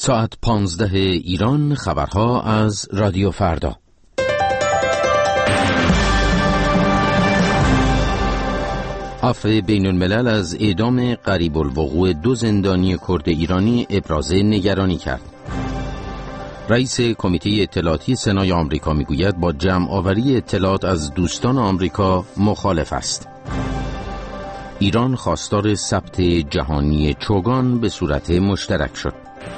ساعت 15 ایران، خبرها از رادیو فردا. عفو بین الملل از اعدام قریب الوقوع 2 زندانی کرد ایرانی ابراز نگرانی کرد. رئیس کمیته اطلاعاتی سنای آمریکا میگوید با جمع آوری اطلاعات از دوستان آمریکا مخالف است. ایران خواستار ثبت جهانی چوگان به صورت مشترک شد.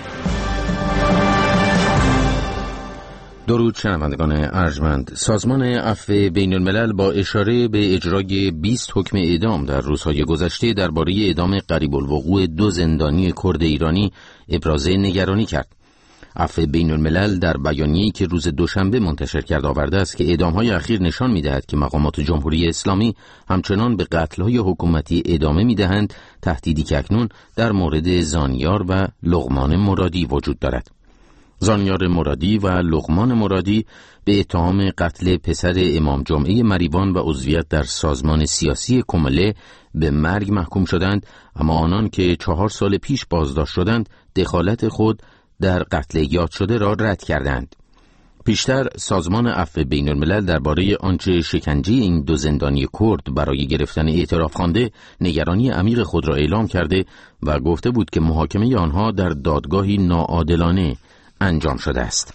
درود شنوندگان ارجمند. سازمان عفو بین الملل با اشاره به اجرای 20 حکم اعدام در روزهای گذشته درباره اعدام قریب الوقوع 2 زندانی کرد ایرانی ابراز نگرانی کرد. عفو بین الملل در بیانیه‌ای که روز دوشنبه منتشر کرد آورده است که اعدام‌های اخیر نشان می‌دهد که مقامات جمهوری اسلامی همچنان به قتل‌های حکومتی ادامه می‌دهند، تهدیدی که اکنون در مورد زانیار و لقمان مرادی وجود دارد. زانیار مرادی و لقمان مرادی به اتهام قتل پسر امام جمعه مریوان و عضویت در سازمان سیاسی کمله به مرگ محکوم شدند، اما آنان که 4 سال پیش بازداشت شدند دخالت خود در قتل یاد شده را رد کردند. پیشتر سازمان عفو بین الملل درباره آنچه شکنجه این 2 زندانی کرد برای گرفتن اعتراف خوانده نگرانی عمیق خود را اعلام کرده و گفته بود که محاکمه آنها در دادگاهی ناعادلانه انجام شده است.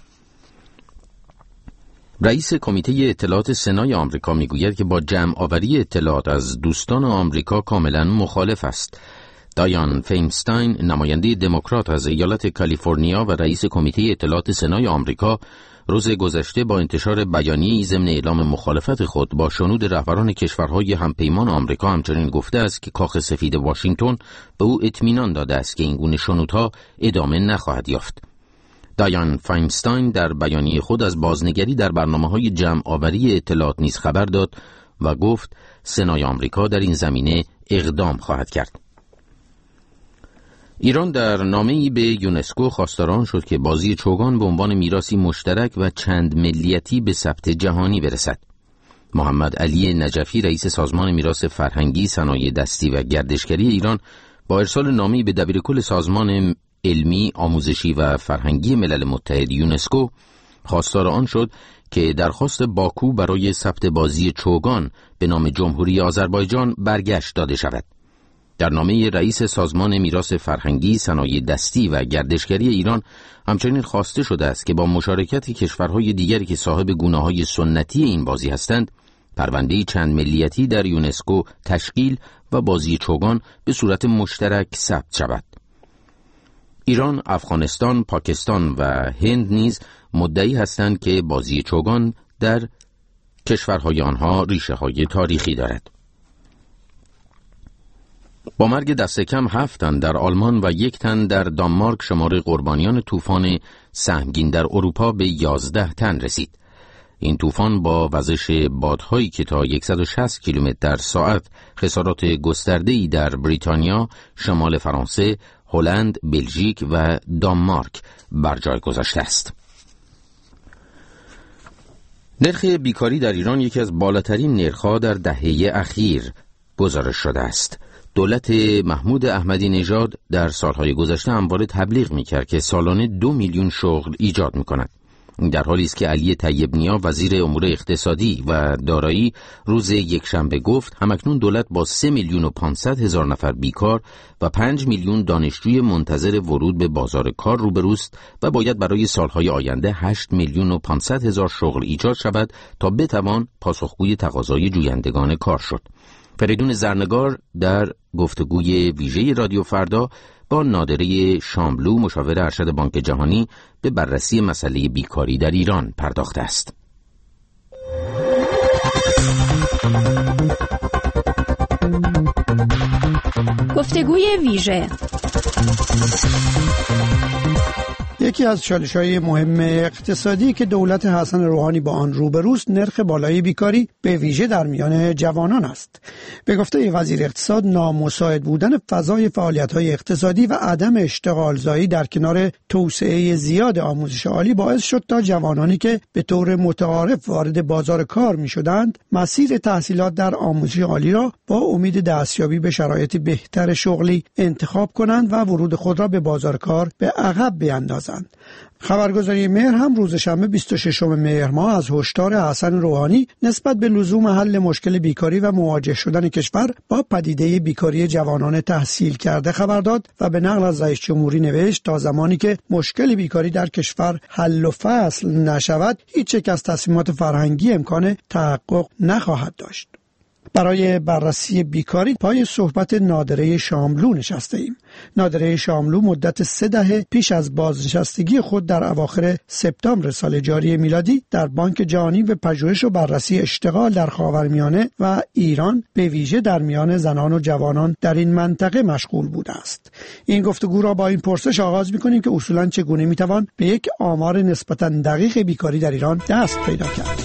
رئیس کمیته اطلاعات سنای آمریکا میگوید که با جمع آوری اطلاعات از دوستان آمریکا کاملا مخالف است. دایان فینستاین، نماینده دموکرات از ایالت کالیفرنیا و رئیس کمیته اطلاعات سنای آمریکا، روز گذشته با انتشار بیانیه‌ای ضمن اعلام مخالفت خود با شنود رهبران کشورهای همپیمان آمریکا همچنین گفته است که کاخ سفید واشنگتن به او اطمینان داده است که این گونه شنودها ادامه نخواهد یافت. دایان فینستاین در بیانیه خود از بازنگری در برنامه‌های جمع آوری اطلاعات نیز خبر داد و گفت سنای آمریکا در این زمینه اقدام خواهد کرد. ایران در نامه‌ای به یونسکو خواستار آن شد که بازی چوگان به عنوان میراثی مشترک و چند ملیتی به ثبت جهانی برسد. محمد علی نجفی، رئیس سازمان میراث فرهنگی، صنایع دستی و گردشگری ایران، با ارسال نامه‌ای به دبیرکل سازمان علمی، آموزشی و فرهنگی ملل متحد یونسکو خواستار آن شد که درخواست باکو برای ثبت بازی چوگان به نام جمهوری آذربایجان برگشت داده شود. در نامه رئیس سازمان میراث فرهنگی، صنایع دستی و گردشگری ایران همچنین خواسته شده است که با مشارکت کشورهای دیگری که صاحب گونه‌های سنتی این بازی هستند، پرونده چند ملیتی در یونسکو تشکیل و بازی چوگان به صورت مشترک ثبت شود. ایران، افغانستان، پاکستان و هند نیز مدعی هستند که بازی چوگان در کشورهای آنها ریشه‌های تاریخی دارد. با مرگ دست کم 7 تن در آلمان و 1 تن در دانمارک شمار قربانیان طوفان سهمگین در اروپا به 11 تن رسید. این طوفان با وزش بادهایی که تا 160 کیلومتر در ساعت خسارات گسترده‌ای در بریتانیا، شمال فرانسه، هلند، بلژیک و دانمارک بر جای گذاشته است. نرخ بیکاری در ایران یکی از بالاترین نرخ‌ها در دهه اخیر گزارش شده است. دولت محمود احمدی نژاد در سالهای گذشته همواره تبلیغ می‌کرد که سالانه 2 میلیون شغل ایجاد می‌کند. در حالی است که علی طیب نیا، وزیر امور اقتصادی و دارایی، روز یکشنبه گفت همکنون دولت با 3,500,000 نفر بیکار و 5 میلیون دانشجوی منتظر ورود به بازار کار روبروست و باید برای سالهای آینده 8,500,000 شغل ایجاد شود تا بتوان پاسخگوی تقاضای جویندگان کار شد. فریدون زرنگار در گفتگوی ویژه رادیو فردا با نادره شاملو، مشاور ارشد بانک جهانی، به بررسی مسئله بیکاری در ایران پرداخته است. گفتگوی ویژه. یکی از چالش‌های مهم اقتصادی که دولت حسن روحانی با آن روبروست نرخ بالای بیکاری به ویژه در میان جوانان است. به گفته وزیر اقتصاد، نامساعد بودن فضای فعالیت‌های اقتصادی و عدم اشتغالزایی در کنار توسعه زیاد آموزش عالی باعث شد تا جوانانی که به طور متعارف وارد بازار کار می‌شدند، مسیر تحصیلات در آموزش عالی را با امید دستیابی به شرایط بهتر شغلی انتخاب کنند و ورود خود را به بازار کار به عقب بیاندازند. خبرگزاری مهر هم روز شنبه 26 مهر ماه از هشدار حسن روحانی نسبت به لزوم حل مشکل بیکاری و مواجه شدن کشور با پدیده بیکاری جوانان تحصیل کرده خبر داد و به نقل از رئیس جمهوری نوشت تا زمانی که مشکل بیکاری در کشور حل و فصل نشود، هیچ یک از تصمیمات فرهنگی امکان تحقق نخواهد داشت. برای بررسی بیکاری پای صحبت نادره شاملو نشسته ایم. نادره شاملو مدت 3 دهه پیش از بازنشستگی خود در اواخر سپتامبر سال جاری میلادی در بانک جهانی به پژوهش و بررسی اشتغال در خاورمیانه و ایران به ویژه در میان زنان و جوانان در این منطقه مشغول بوده است. این گفتگو را با این پرسش آغاز می‌کنیم که اصولاً چگونه می‌توان به یک آمار نسبتاً دقیق بیکاری در ایران دست پیدا کرد.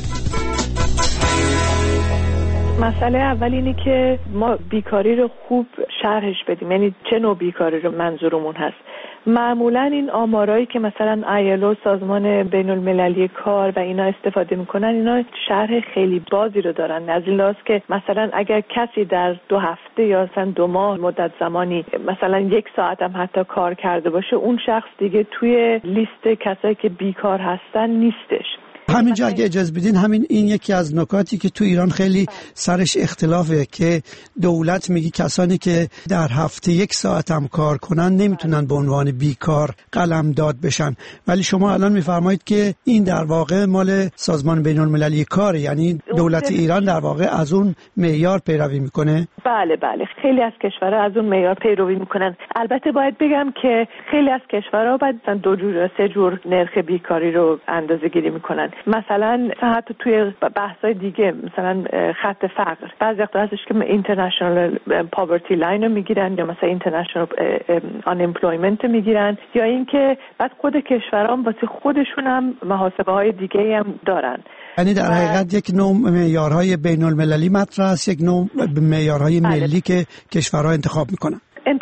مسئله اول اینه که ما بیکاری رو خوب شرحش بدیم، یعنی چه نوع بیکاری رو منظورمون هست. معمولا این آمارایی که مثلا ILO سازمان بین المللی کار و اینا استفاده میکنن، اینا شرح خیلی بازی رو دارن. از این لحاظ که مثلا اگر کسی در 2 هفته یا مثلا 2 ماه مدت زمانی مثلا 1 ساعت هم حتی کار کرده باشه، اون شخص دیگه توی لیست کسایی که بیکار هستن نیستش. همینجا اگه اجازه بدین، این یکی از نکاتی که تو ایران خیلی سرش اختلافه که دولت میگه کسانی که در هفته 1 ساعت هم کار کنن نمیتونن به عنوان بیکار قلمداد بشن، ولی شما الان میفرمایید که این در واقع مال سازمان بین المللی کار، یعنی دولت ایران در واقع از اون معیار پیروی میکنه. بله، خیلی از کشورها از اون معیار پیروی میکنن. البته باید بگم که خیلی از کشورها باید 2 جور یا 3 جور نرخ بیکاری رو اندازه‌گیری میکنن. مثلا حتی توی بحث‌های دیگه، مثلا خط فقر، بعضی وقتا هستش که اینترنشنال پاورتی لاین رو میگیرن یا مثلا اینترنشنال آن امپلویمنت میگیرن، یا اینکه بعد خود کشورها واسه خودشون هم محاسبه‌های دیگه هم دارن. یعنی در حقیقت یک نوع معیارهای بین المللی مطرح است، یک نوع معیارهای ملی که کشورها انتخاب میکنن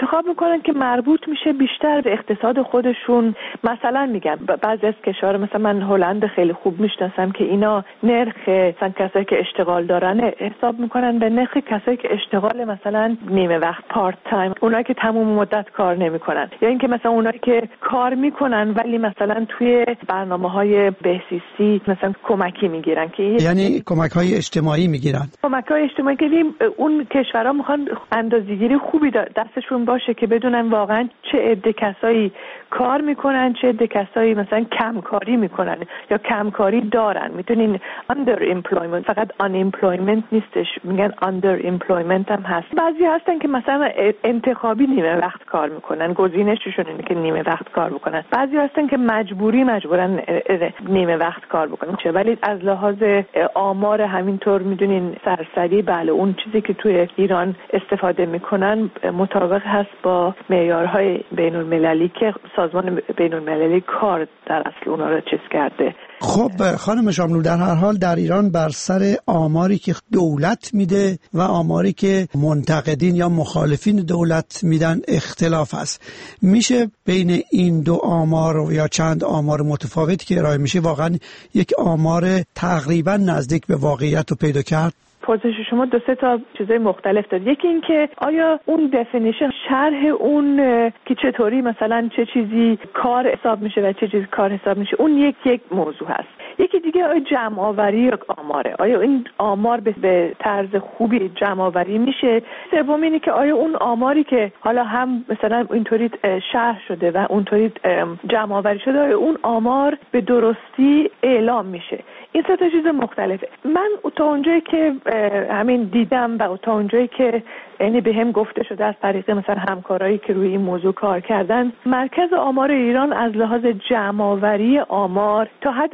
که مربوط میشه بیشتر به اقتصاد خودشون. مثلا میگم بعضی از کشورها، مثلا من هلند خیلی خوب میشناسم که اینا نرخ مثلا کسایی که اشتغال دارن حساب میکنن به نرخ کسایی که اشتغال مثلا نیمه وقت، پارت تایم، اونایی که تمام مدت کار نمیکنن، یا اینکه مثلا اونایی که کار میکنن ولی مثلا توی برنامه‌های بهزیستی مثلا کمکی میگیرن، که یعنی کمک‌های اجتماعی میگیرن. کمک‌های اجتماعی که اون کشورها میخوان اندازه‌گیری خوبی دستشون باشه که بدونن واقعا چه عده کسایی کار میکنن، چه عده کسایی مثلا کمکاری میکنن یا کمکاری دارن. میتونین under employment، فقط unemployment نیستش، میگن under employment هم هست. بعضی هستن که مثلا انتخابی نیمه وقت کار میکنن، گزینششون اینه که نیمه وقت کار بکنن. بعضی هستن که مجبورن نیمه وقت کار بکنن. ولی از لحاظ آمار همینطور میدونین سرسری، بله، اون چیزی که توی ایران استفاده میکنن مطابق هست با معیارهای بین المللی که سازمان بین المللی کار در اصل اونا رو چیز کرده. خب خانم شاملو، در هر حال در ایران بر سر آماری که دولت میده و آماری که منتقدین یا مخالفین دولت میدن اختلاف هست. میشه بین این 2 آمار یا چند آمار متفاوتی که ارائه میشه واقعا یک آمار تقریبا نزدیک به واقعیت رو پیدا کرد؟ پرسش شما 2-3 تا چیزای مختلف داره. یکی این که آیا اون دفینیشن، شرح اون که چطوری مثلا چه چیزی کار حساب میشه و چه چیزی کار حساب میشه، اون یک موضوع هست. یکی دیگه آیا جمع آوری آماره، آیا این آمار به طرز خوبی جمع آوری میشه. سوم اینه که آیا اون آماری که حالا هم مثلا اینطوری شرح شده و اونطوری جمع آوری شده، آیا اون آمار به درستی اعلام میشه. این 3 تا چیز مختلفه. من تا اونجایی که همین دیدم و تا اونجایی که یعنی به هم گفته شده از طریق مثلا همکارایی که روی این موضوع کار کردن، مرکز آمار ایران از لحاظ جمع‌آوری آمار تا حد خیلی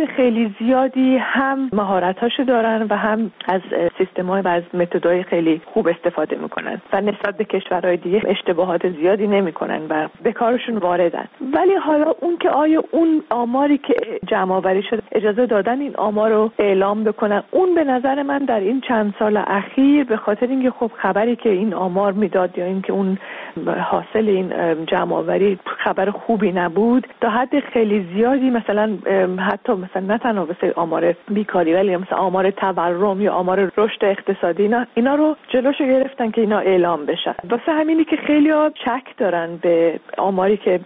خیلی زیادی هم مهارتاشو دارن و هم از سیستم‌های و از متدهای خیلی خوب استفاده میکنن و نسبت به کشورهای دیگه اشتباهات زیادی نمیکنن و به کارشون واردن. ولی حالا اون که آیا اون آماری که جمع‌آوری شده اجازه دادن این آمار رو اعلام بکنن، اون به نظر من در این چند سال اخیر به خاطر اینکه خب خبری که این آمار میداد یا اینکه اون حاصل این جمع‌آوری خبر خوبی نبود، تا حد خیلی زیادی مثلا حتی مثلا نه تنها واسه آمار بیکاری ولی مثلا آمار تورم یا آمار رشد اقتصادی اینا رو جلوشو گرفتن که اینا اعلام بشن. واسه همینی که خیلی‌ها شک دارن به آماری که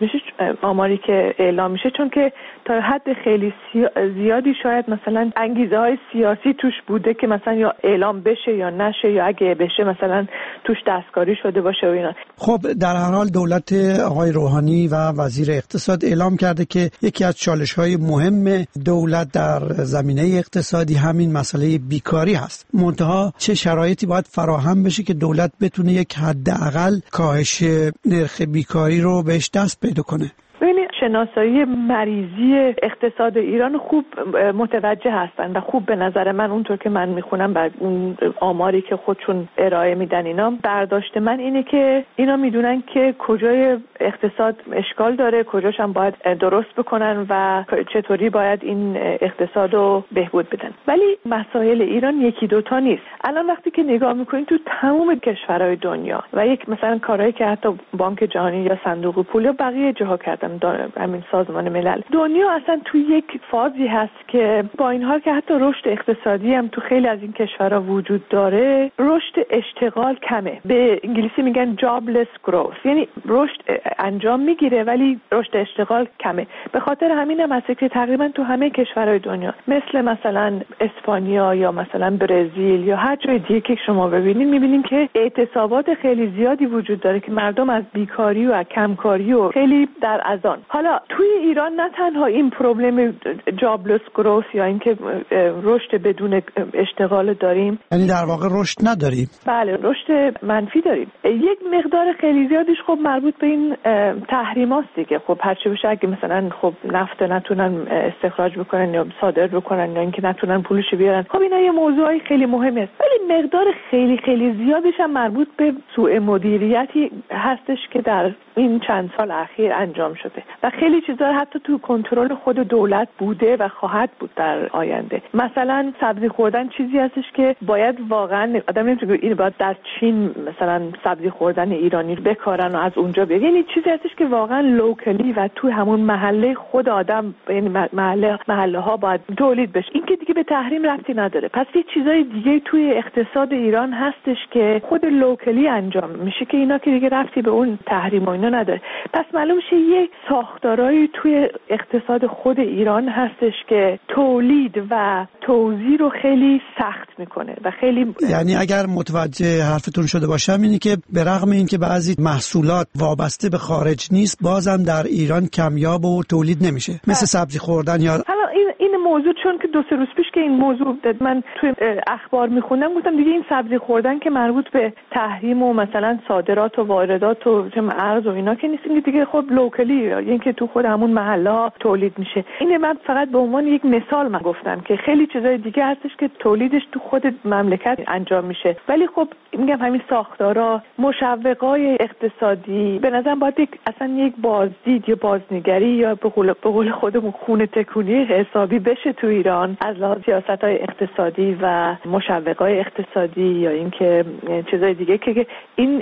آماری که اعلام میشه، چون که تا حد خیلی زیادی شاید مثلا انگیزه‌های سیاسی توش بوده که مثلا یا اعلام بشه یا نشه، یا اگه بشه مثلا توش دستکاری شده باشه و اینا. خب در هر حال دولت آقای روحانی و وزیر اقتصاد اعلام کرده که یکی از چالش‌های مهم دولت در زمینه اقتصادی همین مسئله بیکاری هست. منتها چه شرایطی باید فراهم بشه که دولت بتونه یک حداقل کاهش نرخ بیکاری رو بهش دست پیدا کنه؟ شناسایی مریضی اقتصاد ایران خوب متوجه هستن و خوب به نظر من اونطور که من میخونم بعد اون آماری که خودشون ارائه میدن اینا، برداشت من اینه که اینا میدونن که کجای اقتصاد اشکال داره، کجاش هم باید درست بکنن و چطوری باید این اقتصاد رو بهبود بدن. ولی مسائل ایران یکی دوتا نیست. الان وقتی که نگاه میکنین تو تمام کشورهای دنیا و یک مثلا کارهایی که حتی بانک جهانی یا صندوق پول یا بقیه جاها کردن، همین سازمان ملل، دنیا اصلا توی یک فازی هست که با این حال که حتی رشد اقتصادی هم تو خیلی از این کشورها وجود داره، رشد اشتغال کمه. به انگلیسی میگن jobless growth، یعنی رشد انجام میگیره ولی رشد اشتغال کمه. به خاطر همین هم هست که تقریبا تو همه کشورهای دنیا مثلا اسپانیا یا مثلا برزیل یا هر جای دیگه که شما ببینید میبینیم که اعتصابات خیلی زیادی وجود داره که مردم از بیکاری و کمکاری و خیلی در اذان. حالا توی ایران نه تنها این پروبلم جابلس گروث یا اینکه رشد بدون اشتغال داریم، یعنی در واقع رشد نداریم. بله، رشد منفی داریم. یک مقدار خیلی زیادیش خب مربوط به این تحریماست دیگه. خب هرچی بشه اگه مثلا خب نفت نتونن استخراج بکنن یا صادر بکنن یا اینکه نتونن پولش بیارن، خب اینا یه موضوعی خیلی مهمه است. ولی مقدار خیلی زیادیش هم مربوط به سوء مدیریتی هستش که در این چند سال اخیر انجام شده و خیلی چیزا حتی تو کنترل خود دولت بوده و خواهد بود در آینده. مثلا سبزی خوردن چیزی هستش که باید واقعا آدم نمیتونه این باید در چین مثلا سبزی خوردن ایرانی رو بکارن و از اونجا بیاد، یعنی چیزی هستش که واقعا لوکلی و تو همون محله خود آدم، یعنی محله ها باید تولید بشه. این که دیگه به تحریم ربطی نداره. پس یه چیزای دیگه توی اقتصاد ایران هستش که خود لوکلی انجام میشه که اینا که دیگه ربطی به اون تحریم و اینا نداره. پس معلوم میشه یک ساختارایی توی اقتصاد خود ایران هستش که تولید و توزیع رو خیلی سخت میکنه و خیلی، یعنی اگر متوجه حرفتون شده باشم اینی که به رغم اینکه بعضی محصولات وابسته به خارج نیست، بازم در ایران کمیاب و تولید نمیشه، مثل سبزی خوردن یا این موضوع. چون که 2-3 روز پیش که این موضوع من توی اخبار میخوندم گفتم دیگه این سبزی خوردن که مربوط به تحریم و مثلا صادرات و واردات و ارز و اینا که نیست، این دیگه خب لوکلی، یعنی که تو خود همون محله ها تولید میشه. اینه من فقط به عنوان یک مثال من گفتم که خیلی چیزای دیگه هستش که تولیدش تو خود مملکت انجام میشه، ولی خب میگم همین ساختارا، مشوقای اقتصادی به نظرم باید اصلا یک بازدید یا بازنگری یا به قول خودمون خونه تکونی حسابی بشه تو ایران از لحاظ سیاست‌های اقتصادی و مشوقای اقتصادی یا اینکه چیزای دیگه که این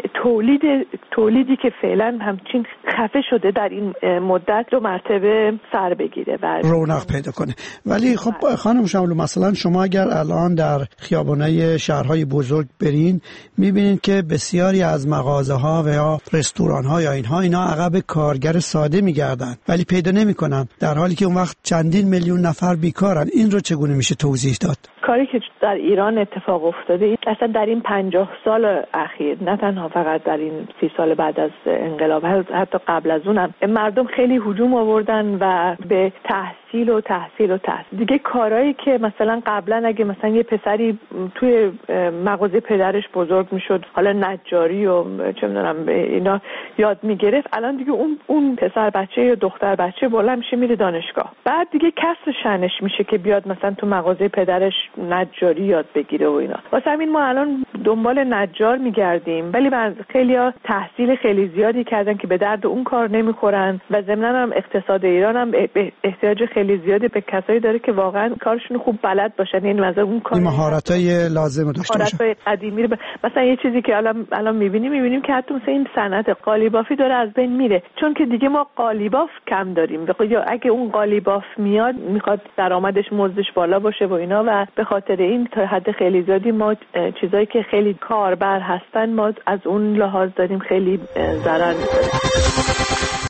تولیدی که فعلا همچین خفه شده در این مدت 2 مرتبه سر بگیره و رونق پیدا کنه. ولی خب خانم شاملو، مثلا شما اگر الان در خیابان‌های شهرهای بزرگ برین می‌بینید که بسیاری از مغازه‌ها و یا رستوران‌ها یا اینا عقب کارگر ساده می‌گردن ولی پیدا نمی‌کنن، در حالی که اون وقت چندین میلیون نفر بیکارن. این رو چگونه میشه توضیح داد؟ کاری که در ایران اتفاق افتاده اصلا در این 50 سال اخیر، نه تنها فقط در این 30 سال بعد از انقلاب، حتی قبل از اونم مردم خیلی هجوم آوردن و به تحصیل تحصیل دیگه کارهایی که مثلا قبلا اگه مثلا یه پسری توی مغازه پدرش بزرگ میشد، حالا نجاری و چه میدونم اینا یاد میگرفت، الان دیگه اون پسر بچه یا دختر بچه بالا میشه میره دانشگاه، بعد دیگه کسر شأنش میشه که بیاد مثلا تو مغازه پدرش نجاری یاد بگیره و اینا. واسه همین ما الان دنبال نجار میگردیم، ولی خیلی‌ها تحصیل خیلی زیادی کردن که به درد اون کار نمیخورن و ضمناً هم اقتصاد ایران هم احتیاج خیلی زیادی به کسایی داره که واقعا کارشون خوب بلد باشن، یعنی مثلا اون کار مهارتای لازم داشته باشن. مهارتای قدیمی مثلا یه چیزی که الان میبینیم که حتی مثلا این صنعت قالیبافی داره از بین میره، چون که دیگه ما قالیباف کم داریم. یا اگه اون قالیباف میخواد درآمدش مزدش بالا باشه و اینا، و به خاطر این تا حد خیلی زیادی ما چیزایی که خیلی کاربر هستن ما از اون لحاظ داریم خیلی ضرر می‌کنیم.